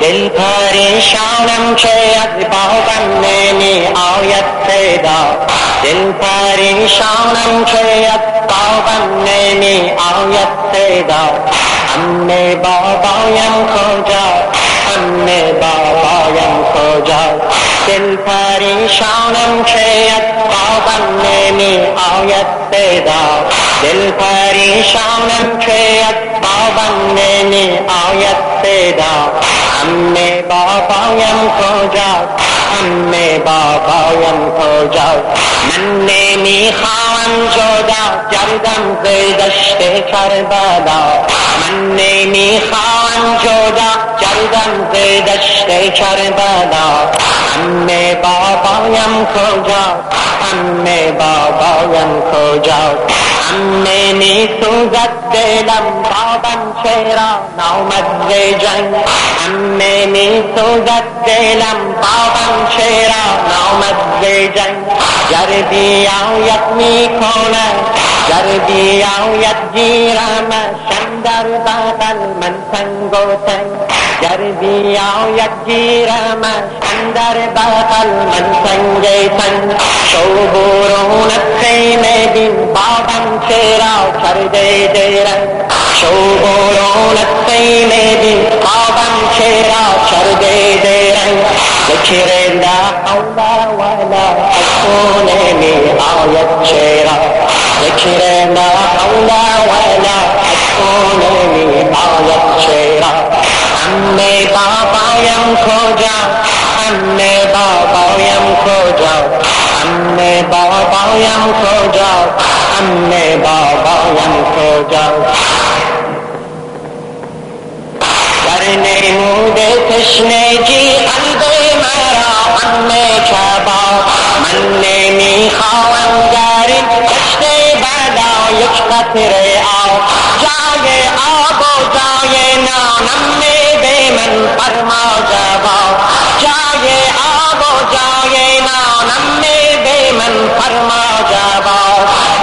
دل پریشانم که از بابم نمی آید صدا، دل پریشانم که از بابم نمی آید صدا. عمه بابایم کجا، عمه بابایم کجا، دل پریشانم که از بابم نمی آید صدا، دل پریشانم که از بابم نمی آید صدا. عمه بابایم کجا، عمه بابایم کجا، من نمیخواهم جدا گردم ز دشت کربلا، من نمیخواهم جدا گردم ز دشت کربلا. عمه بابایم کجا، عمه بابایم کجا، عمه میسوزد دلم بابم چرا نامد ز جنگ، عمه میسوزد دلم بابم چرا نامد ز جنگ. گر بیاید میکند، گر بیاید گیرمش اندر بغل من تنگ و تنگ، گر بیاید گیرمش اندر بغل من تنگ تنگ. شو برون خیمه بین بابم چرا کرده درنگ، شو برون خیمه بین بابم چرا کرده درنگ. ذکر لا حول ولا قوة نمی آید چرا، ذکر لا حول ولا قوة نمی آید چرا. عمه بابایم کجا، عمه بابایم کجا، عمه بابایم کجا، عمه بابایم کجا. در نمود تشنگی قلب مرا عمه کباب، من نمیخواهم در این دشت بلا یک قطره آب، جای آب و جای نانم به من فرما جواب، جای آب و جای نانم به من فرما جواب.